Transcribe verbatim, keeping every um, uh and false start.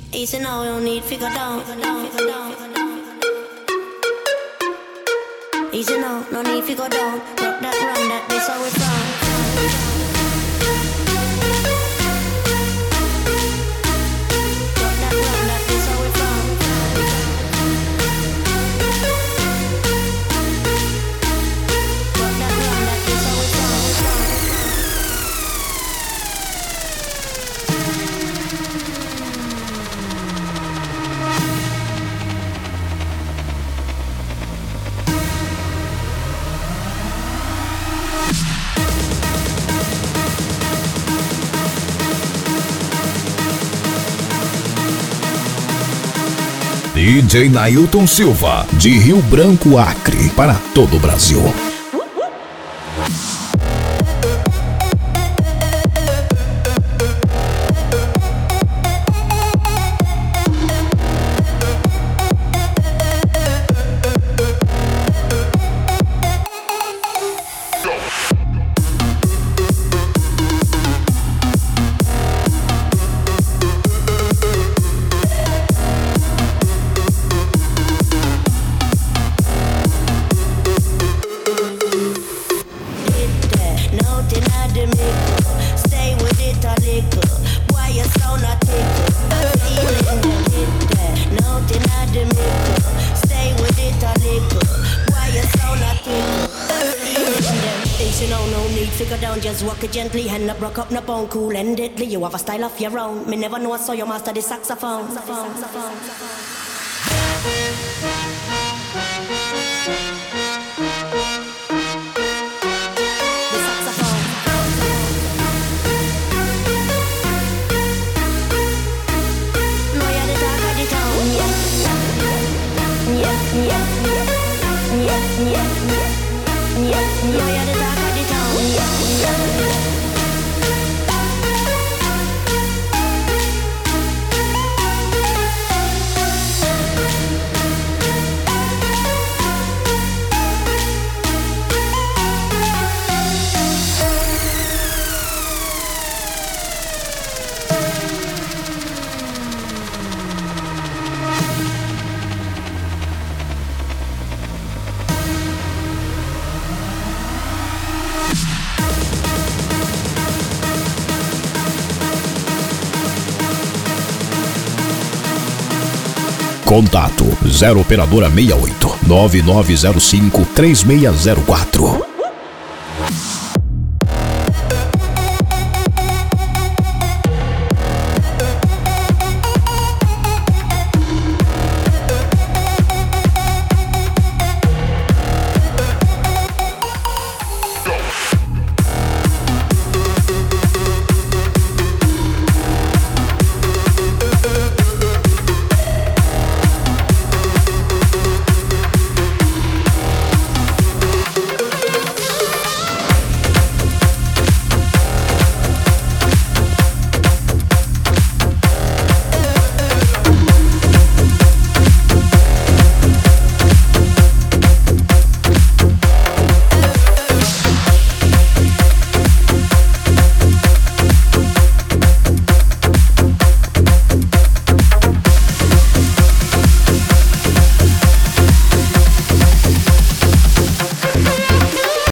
Easy now, you don't need figure down. Easy now, no need figure down. Rock that, run that, this how we from. D J Nailton Silva, de Rio Branco, Acre, para todo o Brasil. Just walk it gently, hand up, rock up, no bone, cool and deadly. You have a style of your own. Me never know I saw you master the saxophone. saxophone, saxophone, the saxophone. No, you're the talk of the town. Yeah, yeah, yeah, yeah, yeah, yeah, yeah. No, you're the talk of the town. Yeah. Contato zero operadora sessenta e oito, nove nove zero cinco, três seis zero quatro.